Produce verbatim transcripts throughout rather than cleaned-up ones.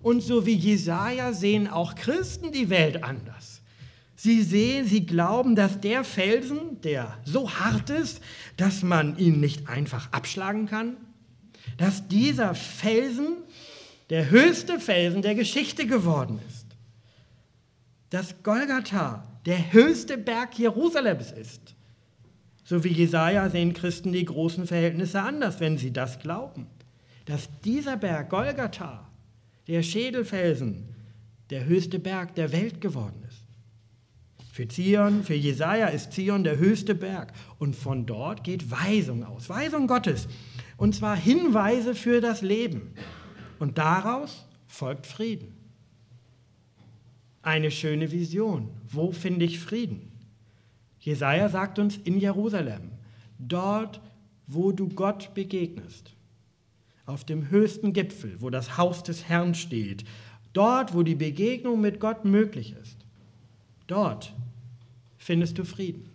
Und so wie Jesaja sehen auch Christen die Welt anders. Sie sehen, sie glauben, dass der Felsen, der so hart ist, dass man ihn nicht einfach abschlagen kann, dass dieser Felsen der höchste Felsen der Geschichte geworden ist. Dass Golgatha der höchste Berg Jerusalems ist. So wie Jesaja sehen Christen die großen Verhältnisse anders, wenn sie das glauben. Dass dieser Berg Golgatha, der Schädelfelsen, der höchste Berg der Welt geworden ist. Für Zion, für Jesaja ist Zion der höchste Berg. Und von dort geht Weisung aus, Weisung Gottes. Und zwar Hinweise für das Leben. Und daraus folgt Frieden. Eine schöne Vision. Wo finde ich Frieden? Jesaja sagt uns in Jerusalem, dort, wo du Gott begegnest, auf dem höchsten Gipfel, wo das Haus des Herrn steht, dort, wo die Begegnung mit Gott möglich ist, dort findest du Frieden.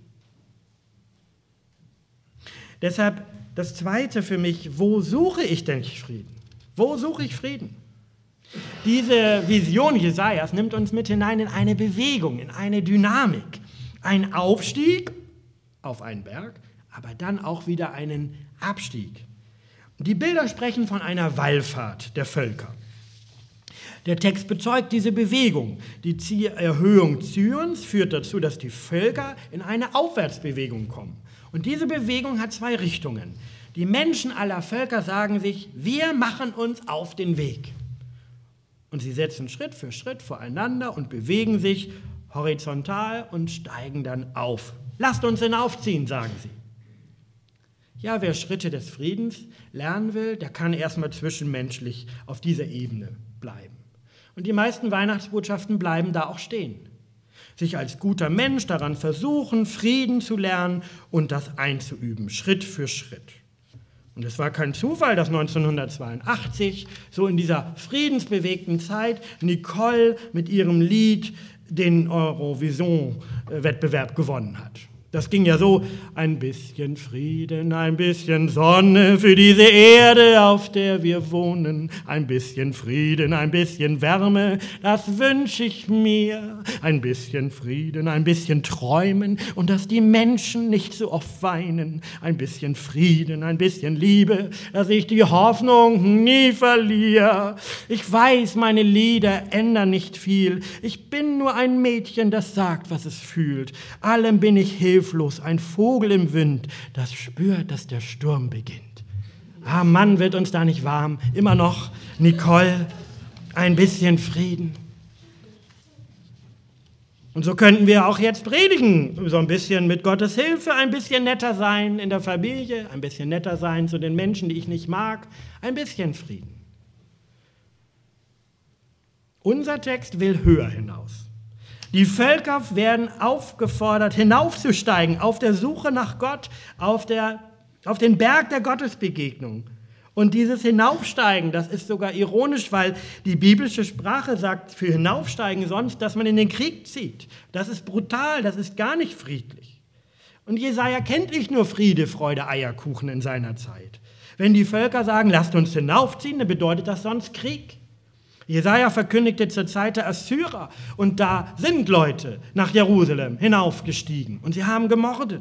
Deshalb das Zweite für mich, wo suche ich denn Frieden? Wo suche ich Frieden? Diese Vision Jesajas nimmt uns mit hinein in eine Bewegung, in eine Dynamik. Ein Aufstieg auf einen Berg, aber dann auch wieder einen Abstieg. Die Bilder sprechen von einer Wallfahrt der Völker. Der Text bezeugt diese Bewegung. Die Erhöhung Zions führt dazu, dass die Völker in eine Aufwärtsbewegung kommen. Und diese Bewegung hat zwei Richtungen. Die Menschen aller Völker sagen sich, wir machen uns auf den Weg. Und sie setzen Schritt für Schritt voreinander und bewegen sich horizontal und steigen dann auf. Lasst uns hinaufziehen, sagen sie. Ja, wer Schritte des Friedens lernen will, der kann erstmal zwischenmenschlich auf dieser Ebene bleiben. Und die meisten Weihnachtsbotschaften bleiben da auch stehen. Sich als guter Mensch daran versuchen, Frieden zu lernen und das einzuüben, Schritt für Schritt. Und es war kein Zufall, dass neunzehnhundertzweiundachtzig, so in dieser friedensbewegten Zeit, Nicole mit ihrem Lied den Eurovision-Wettbewerb gewonnen hat. Das ging ja so, ein bisschen Frieden, ein bisschen Sonne für diese Erde, auf der wir wohnen. Ein bisschen Frieden, ein bisschen Wärme, das wünsche ich mir. Ein bisschen Frieden, ein bisschen Träumen und dass die Menschen nicht so oft weinen. Ein bisschen Frieden, ein bisschen Liebe, dass ich die Hoffnung nie verliere. Ich weiß, meine Lieder ändern nicht viel. Ich bin nur ein Mädchen, das sagt, was es fühlt. Allem bin ich hilflos. Hilflos, ein Vogel im Wind, das spürt, dass der Sturm beginnt. Ah, Mann, wird uns da nicht warm. Immer noch, Nicole, ein bisschen Frieden. Und so könnten wir auch jetzt predigen, so ein bisschen mit Gottes Hilfe, ein bisschen netter sein in der Familie, ein bisschen netter sein zu den Menschen, die ich nicht mag, ein bisschen Frieden. Unser Text will höher hinaus. Die Völker werden aufgefordert, hinaufzusteigen auf der Suche nach Gott, auf, der, auf den Berg der Gottesbegegnung. Und dieses Hinaufsteigen, das ist sogar ironisch, weil die biblische Sprache sagt für Hinaufsteigen sonst, dass man in den Krieg zieht. Das ist brutal, das ist gar nicht friedlich. Und Jesaja kennt nicht nur Friede, Freude, Eierkuchen in seiner Zeit. Wenn die Völker sagen, lasst uns hinaufziehen, dann bedeutet das sonst Krieg. Jesaja verkündigte zur Zeit der Assyrer und da sind Leute nach Jerusalem hinaufgestiegen und sie haben gemordet.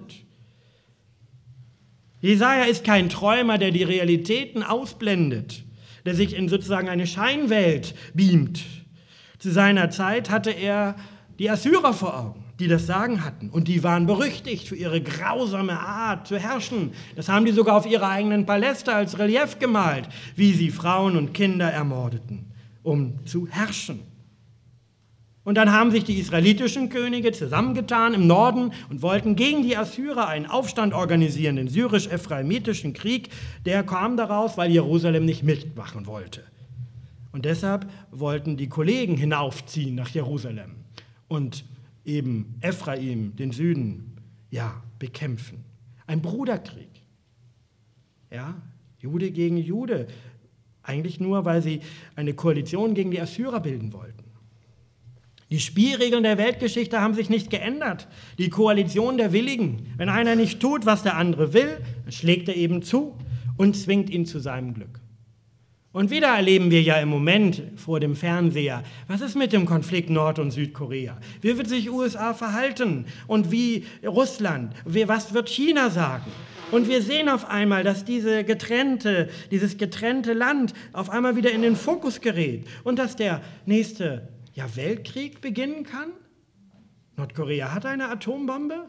Jesaja ist kein Träumer, der die Realitäten ausblendet, der sich in sozusagen eine Scheinwelt beamt. Zu seiner Zeit hatte er die Assyrer vor Augen, die das Sagen hatten und die waren berüchtigt für ihre grausame Art zu herrschen. Das haben die sogar auf ihre eigenen Paläste als Relief gemalt, wie sie Frauen und Kinder ermordeten, um zu herrschen. Und dann haben sich die israelitischen Könige zusammengetan im Norden und wollten gegen die Assyrer einen Aufstand organisieren, den syrisch-ephraimitischen Krieg. Der kam daraus, weil Jerusalem nicht mitmachen wollte. Und deshalb wollten die Kollegen hinaufziehen nach Jerusalem und eben Ephraim, den Süden, ja, bekämpfen. Ein Bruderkrieg. Ja, Jude gegen Jude. Eigentlich nur, weil sie eine Koalition gegen die Assyrer bilden wollten. Die Spielregeln der Weltgeschichte haben sich nicht geändert. Die Koalition der Willigen. Wenn einer nicht tut, was der andere will, dann schlägt er eben zu und zwingt ihn zu seinem Glück. Und wieder erleben wir ja im Moment vor dem Fernseher, was ist mit dem Konflikt Nord- und Südkorea? Wie wird sich U S A verhalten? Und wie Russland? Was wird China sagen? Und wir sehen auf einmal, dass diese getrennte, dieses getrennte Land auf einmal wieder in den Fokus gerät und dass der nächste ja, Weltkrieg beginnen kann. Nordkorea hat eine Atombombe.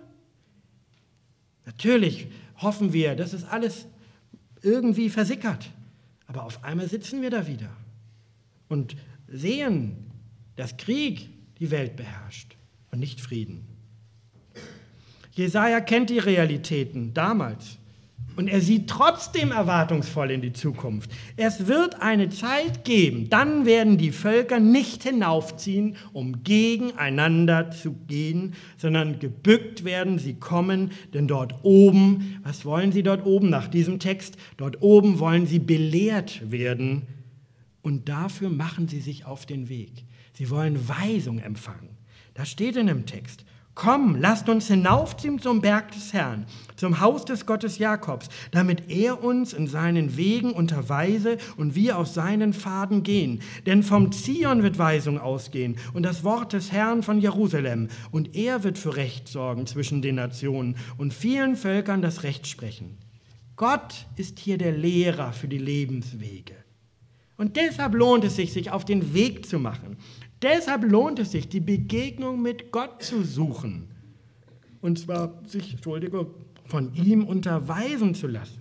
Natürlich hoffen wir, dass es alles irgendwie versickert. Aber auf einmal sitzen wir da wieder und sehen, dass Krieg die Welt beherrscht und nicht Frieden. Jesaja kennt die Realitäten damals und er sieht trotzdem erwartungsvoll in die Zukunft. Es wird eine Zeit geben, dann werden die Völker nicht hinaufziehen, um gegeneinander zu gehen, sondern gebückt werden sie kommen, denn dort oben, was wollen sie dort oben nach diesem Text? Dort oben wollen sie belehrt werden und dafür machen sie sich auf den Weg. Sie wollen Weisung empfangen. Das steht in dem Text. Komm, lasst uns hinaufziehen zum Berg des Herrn, zum Haus des Gottes Jakobs, damit er uns in seinen Wegen unterweise und wir auf seinen Pfaden gehen. Denn vom Zion wird Weisung ausgehen und das Wort des Herrn von Jerusalem. Und er wird für Recht sorgen zwischen den Nationen und vielen Völkern das Recht sprechen. Gott ist hier der Lehrer für die Lebenswege. Und deshalb lohnt es sich, sich auf den Weg zu machen. Deshalb lohnt es sich, die Begegnung mit Gott zu suchen. Und zwar sich, Entschuldigung, von ihm unterweisen zu lassen.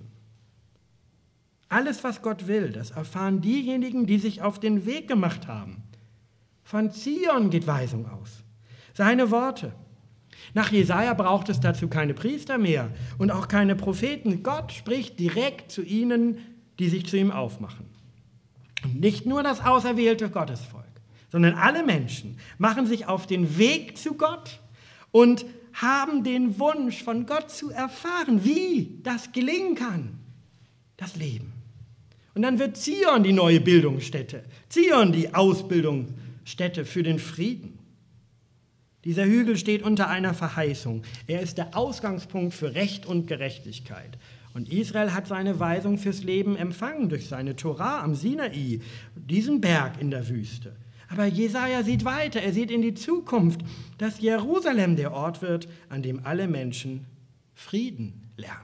Alles, was Gott will, das erfahren diejenigen, die sich auf den Weg gemacht haben. Von Zion geht Weisung aus. Seine Worte. Nach Jesaja braucht es dazu keine Priester mehr und auch keine Propheten. Gott spricht direkt zu ihnen, die sich zu ihm aufmachen. Und nicht nur das auserwählte Gottesvolk, sondern alle Menschen machen sich auf den Weg zu Gott und haben den Wunsch, von Gott zu erfahren, wie das gelingen kann, das Leben. Und dann wird Zion die neue Bildungsstätte, Zion die Ausbildungsstätte für den Frieden. Dieser Hügel steht unter einer Verheißung. Er ist der Ausgangspunkt für Recht und Gerechtigkeit. Und Israel hat seine Weisung fürs Leben empfangen durch seine Tora am Sinai, diesen Berg in der Wüste. Aber Jesaja sieht weiter, er sieht in die Zukunft, dass Jerusalem der Ort wird, an dem alle Menschen Frieden lernen.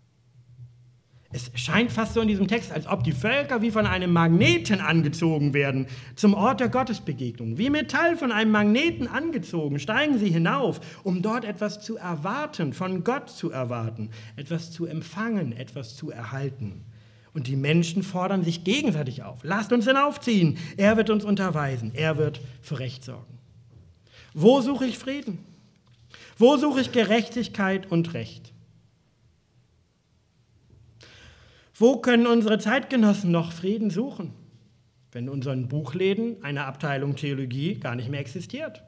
Es scheint fast so in diesem Text, als ob die Völker wie von einem Magneten angezogen werden zum Ort der Gottesbegegnung. Wie Metall von einem Magneten angezogen, steigen sie hinauf, um dort etwas zu erwarten, von Gott zu erwarten, etwas zu empfangen, etwas zu erhalten. Und die Menschen fordern sich gegenseitig auf. Lasst uns hinaufziehen. Er wird uns unterweisen. Er wird für Recht sorgen. Wo suche ich Frieden? Wo suche ich Gerechtigkeit und Recht? Wo können unsere Zeitgenossen noch Frieden suchen, wenn in unseren Buchläden eine Abteilung Theologie gar nicht mehr existiert?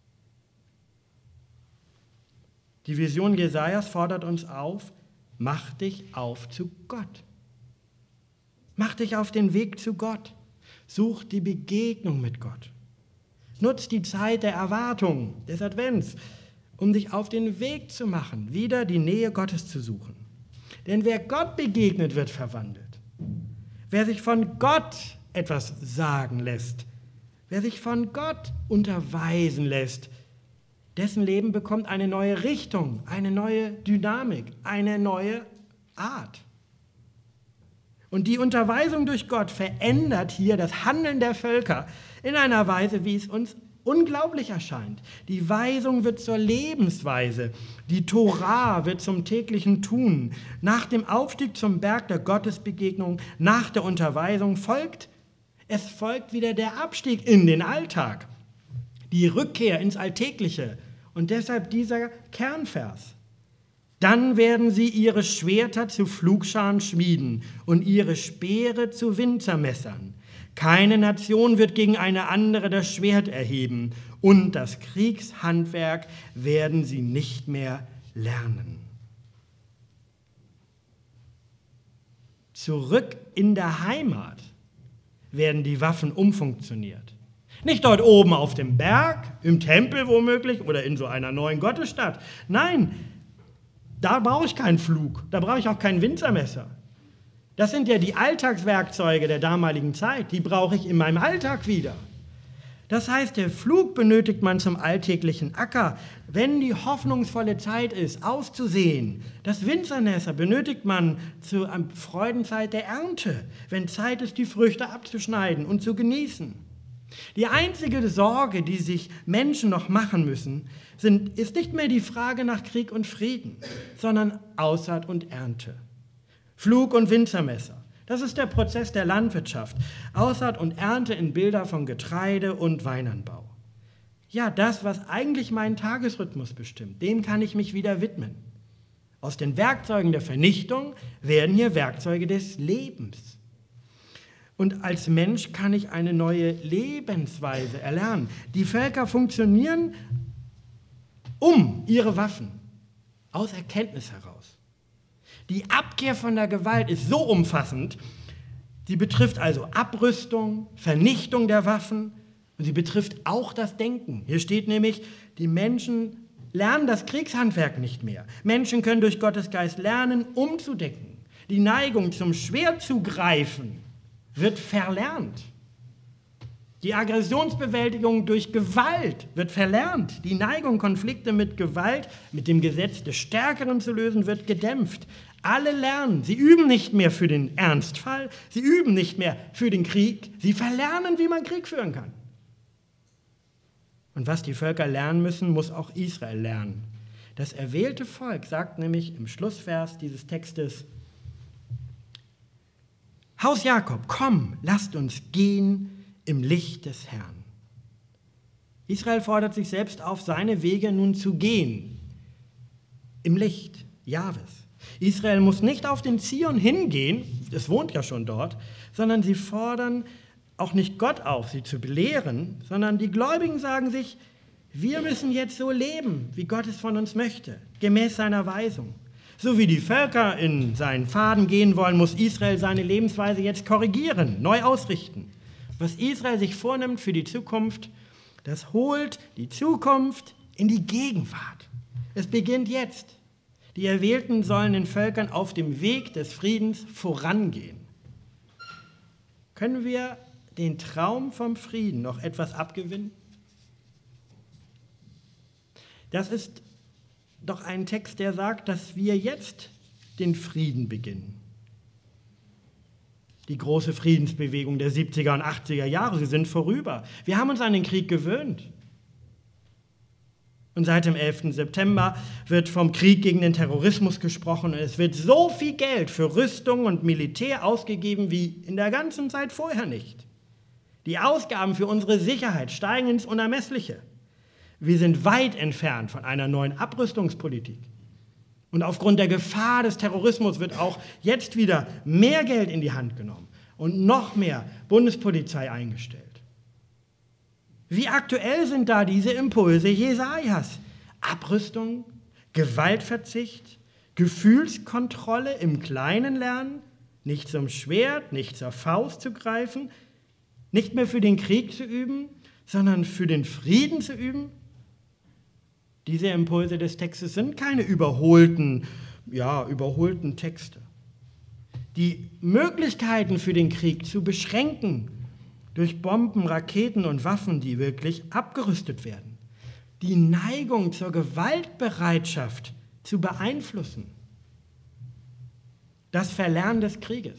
Die Vision Jesajas fordert uns auf, mach dich auf zu Gott. Mach dich auf den Weg zu Gott. Such die Begegnung mit Gott. Nutz die Zeit der Erwartung, des Advents, um dich auf den Weg zu machen, wieder die Nähe Gottes zu suchen. Denn wer Gott begegnet, wird verwandelt. Wer sich von Gott etwas sagen lässt, wer sich von Gott unterweisen lässt, dessen Leben bekommt eine neue Richtung, eine neue Dynamik, eine neue Art. Und die Unterweisung durch Gott verändert hier das Handeln der Völker in einer Weise, wie es uns unglaublich erscheint. Die Weisung wird zur Lebensweise, die Tora wird zum täglichen Tun. Nach dem Aufstieg zum Berg der Gottesbegegnung, nach der Unterweisung folgt, es folgt wieder der Abstieg in den Alltag, die Rückkehr ins Alltägliche und deshalb dieser Kernvers. Dann werden sie ihre Schwerter zu Pflugscharen schmieden und ihre Speere zu Winzermessern. Keine Nation wird gegen eine andere das Schwert erheben und das Kriegshandwerk werden sie nicht mehr lernen. Zurück in der Heimat werden die Waffen umfunktioniert. Nicht dort oben auf dem Berg, im Tempel womöglich oder in so einer neuen Gottesstadt. Nein, da brauche ich keinen Flug, da brauche ich auch kein Winzermesser. Das sind ja die Alltagswerkzeuge der damaligen Zeit. Die brauche ich in meinem Alltag wieder. Das heißt, der Flug benötigt man zum alltäglichen Acker, wenn die hoffnungsvolle Zeit ist, auszusehen. Das Winzernässer benötigt man zur Freudenzeit der Ernte, wenn Zeit ist, die Früchte abzuschneiden und zu genießen. Die einzige Sorge, die sich Menschen noch machen müssen, sind, ist nicht mehr die Frage nach Krieg und Frieden, sondern Aussaat und Ernte. Flug und Winzermesser. Das ist der Prozess der Landwirtschaft. Aussaat und Ernte in Bilder von Getreide und Weinanbau. Ja, das, was eigentlich meinen Tagesrhythmus bestimmt, dem kann ich mich wieder widmen. Aus den Werkzeugen der Vernichtung werden hier Werkzeuge des Lebens. Und als Mensch kann ich eine neue Lebensweise erlernen. Die Völker funktionieren um ihre Waffen, aus Erkenntnis heraus. Die Abkehr von der Gewalt ist so umfassend, sie betrifft also Abrüstung, Vernichtung der Waffen und sie betrifft auch das Denken. Hier steht nämlich, die Menschen lernen das Kriegshandwerk nicht mehr. Menschen können durch Gottes Geist lernen, umzudecken. Die Neigung zum Schwert zu greifen wird verlernt. Die Aggressionsbewältigung durch Gewalt wird verlernt. Die Neigung, Konflikte mit Gewalt, mit dem Gesetz des Stärkeren zu lösen, wird gedämpft. Alle lernen, sie üben nicht mehr für den Ernstfall, sie üben nicht mehr für den Krieg, sie verlernen, wie man Krieg führen kann. Und was die Völker lernen müssen, muss auch Israel lernen. Das erwählte Volk sagt nämlich im Schlussvers dieses Textes: Haus Jakob, komm, lasst uns gehen im Licht des Herrn. Israel fordert sich selbst auf, seine Wege nun zu gehen, im Licht Jahwes. Israel muss nicht auf den Zion hingehen, es wohnt ja schon dort, sondern sie fordern auch nicht Gott auf, sie zu belehren, sondern die Gläubigen sagen sich, wir müssen jetzt so leben, wie Gott es von uns möchte, gemäß seiner Weisung. So wie die Völker in seinen Pfaden gehen wollen, muss Israel seine Lebensweise jetzt korrigieren, neu ausrichten. Was Israel sich vornimmt für die Zukunft, das holt die Zukunft in die Gegenwart. Es beginnt jetzt. Die Erwählten sollen den Völkern auf dem Weg des Friedens vorangehen. Können wir den Traum vom Frieden noch etwas abgewinnen? Das ist doch ein Text, der sagt, dass wir jetzt den Frieden beginnen. Die große Friedensbewegung der siebziger und achtziger Jahre, sie sind vorüber. Wir haben uns an den Krieg gewöhnt. Und seit dem elften September wird vom Krieg gegen den Terrorismus gesprochen und es wird so viel Geld für Rüstung und Militär ausgegeben wie in der ganzen Zeit vorher nicht. Die Ausgaben für unsere Sicherheit steigen ins Unermessliche. Wir sind weit entfernt von einer neuen Abrüstungspolitik. Und aufgrund der Gefahr des Terrorismus wird auch jetzt wieder mehr Geld in die Hand genommen und noch mehr Bundespolizei eingestellt. Wie aktuell sind da diese Impulse Jesajas? Abrüstung, Gewaltverzicht, Gefühlskontrolle im Kleinen lernen, nicht zum Schwert, nicht zur Faust zu greifen, nicht mehr für den Krieg zu üben, sondern für den Frieden zu üben? Diese Impulse des Textes sind keine überholten, ja, überholten Texte. Die Möglichkeiten für den Krieg zu beschränken durch Bomben, Raketen und Waffen, die wirklich abgerüstet werden. Die Neigung zur Gewaltbereitschaft zu beeinflussen. Das Verlernen des Krieges.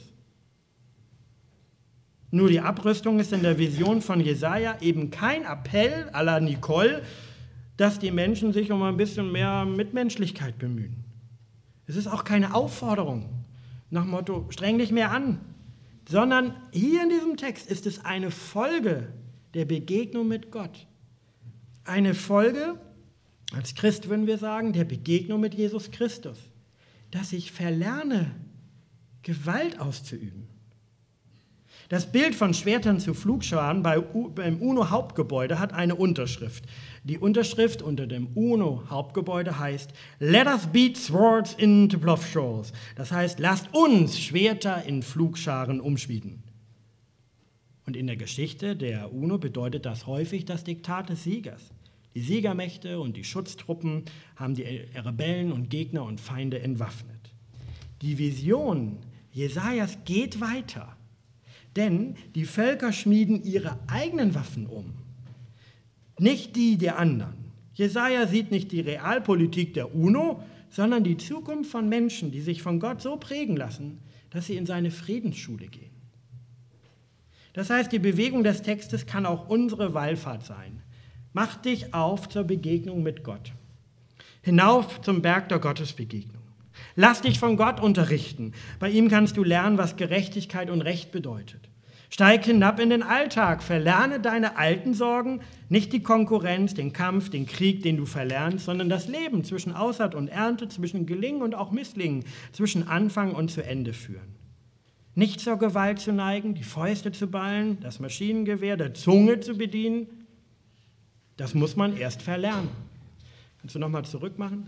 Nur die Abrüstung ist in der Vision von Jesaja eben kein Appell à la Nicole, dass die Menschen sich um ein bisschen mehr Mitmenschlichkeit bemühen. Es ist auch keine Aufforderung nach dem Motto, streng dich mehr an, sondern hier in diesem Text ist es eine Folge der Begegnung mit Gott. Eine Folge, als Christ würden wir sagen, der Begegnung mit Jesus Christus, dass ich verlerne, Gewalt auszuüben. Das Bild von Schwertern zu Flugscharen beim UNO-Hauptgebäude hat eine Unterschrift. Die Unterschrift unter dem UNO-Hauptgebäude heißt Let us beat swords into plowshares. Das heißt, lasst uns Schwerter in Flugscharen umschmieden. Und in der Geschichte der UNO bedeutet das häufig das Diktat des Siegers. Die Siegermächte und die Schutztruppen haben die Rebellen und Gegner und Feinde entwaffnet. Die Vision Jesajas geht weiter, denn die Völker schmieden ihre eigenen Waffen um, nicht die der anderen. Jesaja sieht nicht die Realpolitik der UNO, sondern die Zukunft von Menschen, die sich von Gott so prägen lassen, dass sie in seine Friedensschule gehen. Das heißt, die Bewegung des Textes kann auch unsere Wallfahrt sein. Mach dich auf zur Begegnung mit Gott. Hinauf zum Berg der Gottesbegegnung. Lass dich von Gott unterrichten. Bei ihm kannst du lernen, was Gerechtigkeit und Recht bedeutet. Steig hinab in den Alltag, verlerne deine alten Sorgen, nicht die Konkurrenz, den Kampf, den Krieg, den du verlernst, sondern das Leben zwischen Aussaat und Ernte, zwischen Gelingen und auch Misslingen, zwischen Anfang und zu Ende führen. Nicht zur Gewalt zu neigen, die Fäuste zu ballen, das Maschinengewehr der Zunge zu bedienen, das muss man erst verlernen. Kannst du nochmal zurückmachen?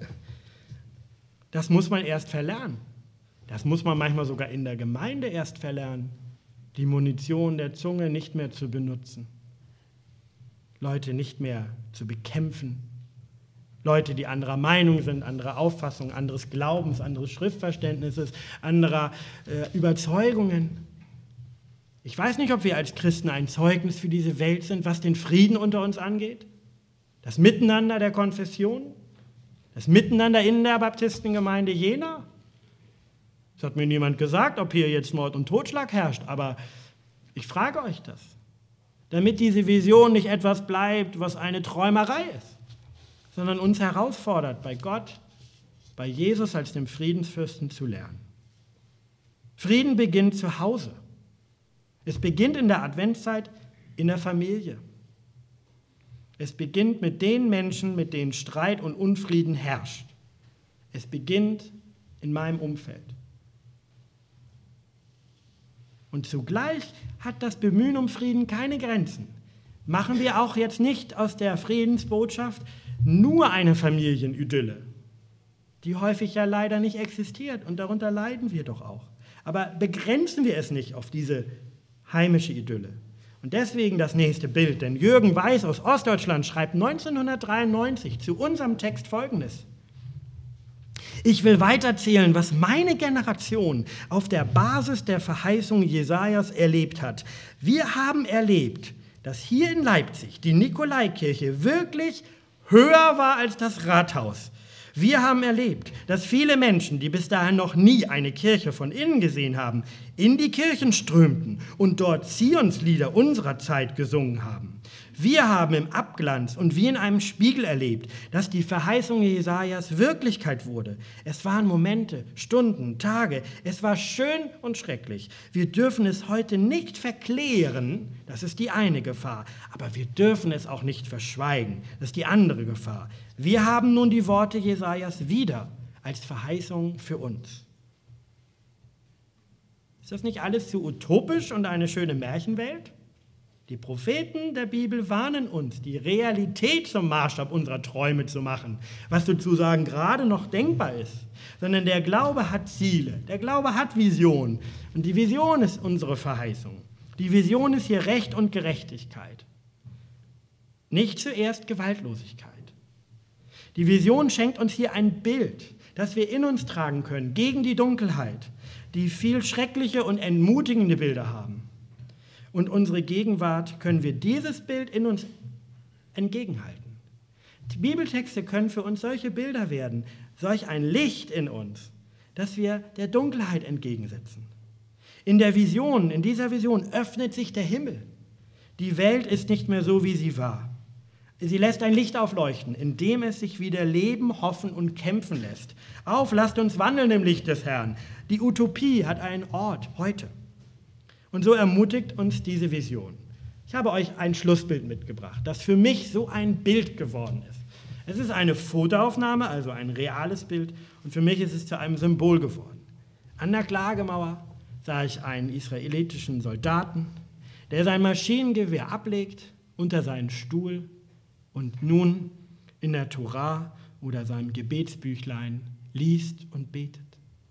Das muss man erst verlernen. Das muss man manchmal sogar in der Gemeinde erst verlernen. Die Munition der Zunge nicht mehr zu benutzen, Leute nicht mehr zu bekämpfen, Leute, die anderer Meinung sind, anderer Auffassung, anderes Glaubens, anderes Schriftverständnisses, anderer äh, Überzeugungen. Ich weiß nicht, ob wir als Christen ein Zeugnis für diese Welt sind, was den Frieden unter uns angeht, das Miteinander der Konfession, das Miteinander in der Baptistengemeinde Jena. Es hat mir niemand gesagt, ob hier jetzt Mord und Totschlag herrscht, aber ich frage euch das, damit diese Vision nicht etwas bleibt, was eine Träumerei ist, sondern uns herausfordert, bei Gott, bei Jesus als dem Friedensfürsten zu lernen. Frieden beginnt zu Hause. Es beginnt in der Adventszeit in der Familie. Es beginnt mit den Menschen, mit denen Streit und Unfrieden herrscht. Es beginnt in meinem Umfeld. Und zugleich hat das Bemühen um Frieden keine Grenzen. Machen wir auch jetzt nicht aus der Friedensbotschaft nur eine Familienidylle, die häufig ja leider nicht existiert und darunter leiden wir doch auch. Aber begrenzen wir es nicht auf diese heimische Idylle. Und deswegen das nächste Bild, denn Jürgen Weiß aus Ostdeutschland schreibt neunzehnhundertdreiundneunzig zu unserem Text Folgendes. Ich will weiterzählen, was meine Generation auf der Basis der Verheißung Jesajas erlebt hat. Wir haben erlebt, dass hier in Leipzig die Nikolaikirche wirklich höher war als das Rathaus. Wir haben erlebt, dass viele Menschen, die bis dahin noch nie eine Kirche von innen gesehen haben, in die Kirchen strömten und dort Zionslieder unserer Zeit gesungen haben. Wir haben im Abglanz und wie in einem Spiegel erlebt, dass die Verheißung Jesajas Wirklichkeit wurde. Es waren Momente, Stunden, Tage, es war schön und schrecklich. Wir dürfen es heute nicht verklären, das ist die eine Gefahr, aber wir dürfen es auch nicht verschweigen, das ist die andere Gefahr. Wir haben nun die Worte Jesajas wieder als Verheißung für uns. Ist das nicht alles zu utopisch und eine schöne Märchenwelt? Die Propheten der Bibel warnen uns, die Realität zum Maßstab unserer Träume zu machen, was sozusagen gerade noch denkbar ist. Sondern der Glaube hat Ziele, der Glaube hat Vision. Und die Vision ist unsere Verheißung. Die Vision ist hier Recht und Gerechtigkeit. Nicht zuerst Gewaltlosigkeit. Die Vision schenkt uns hier ein Bild, das wir in uns tragen können, gegen die Dunkelheit, die viel schreckliche und entmutigende Bilder haben. Und unsere Gegenwart können wir dieses Bild in uns entgegenhalten. Die Bibeltexte können für uns solche Bilder werden, solch ein Licht in uns, dass wir der Dunkelheit entgegensetzen. In der Vision, in dieser Vision öffnet sich der Himmel. Die Welt ist nicht mehr so, wie sie war. Sie lässt ein Licht aufleuchten, in dem es sich wieder leben, hoffen und kämpfen lässt. Auf, lasst uns wandeln im Licht des Herrn. Die Utopie hat einen Ort heute. Und so ermutigt uns diese Vision. Ich habe euch ein Schlussbild mitgebracht, das für mich so ein Bild geworden ist. Es ist eine Fotoaufnahme, also ein reales Bild, und für mich ist es zu einem Symbol geworden. An der Klagemauer sah ich einen israelitischen Soldaten, der sein Maschinengewehr ablegt unter seinen Stuhl und nun in der Tora oder seinem Gebetsbüchlein liest und betet.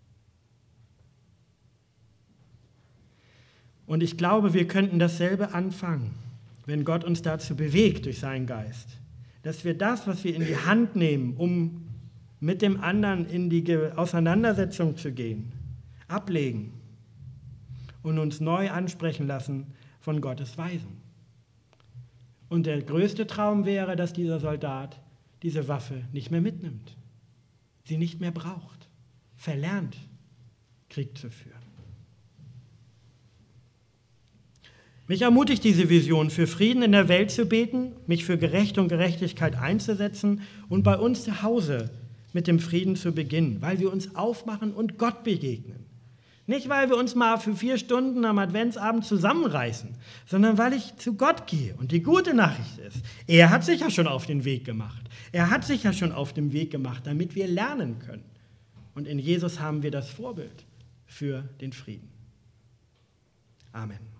Und ich glaube, wir könnten dasselbe anfangen, wenn Gott uns dazu bewegt durch seinen Geist, dass wir das, was wir in die Hand nehmen, um mit dem anderen in die Auseinandersetzung zu gehen, ablegen und uns neu ansprechen lassen von Gottes Weisung. Und der größte Traum wäre, dass dieser Soldat diese Waffe nicht mehr mitnimmt, sie nicht mehr braucht, verlernt, Krieg zu führen. Mich ermutigt diese Vision, für Frieden in der Welt zu beten, mich für Gerecht und Gerechtigkeit einzusetzen und bei uns zu Hause mit dem Frieden zu beginnen, weil wir uns aufmachen und Gott begegnen. Nicht, weil wir uns mal für vier Stunden am Adventsabend zusammenreißen, sondern weil ich zu Gott gehe. Und die gute Nachricht ist, er hat sich ja schon auf den Weg gemacht. Er hat sich ja schon auf den Weg gemacht, damit wir lernen können. Und in Jesus haben wir das Vorbild für den Frieden. Amen.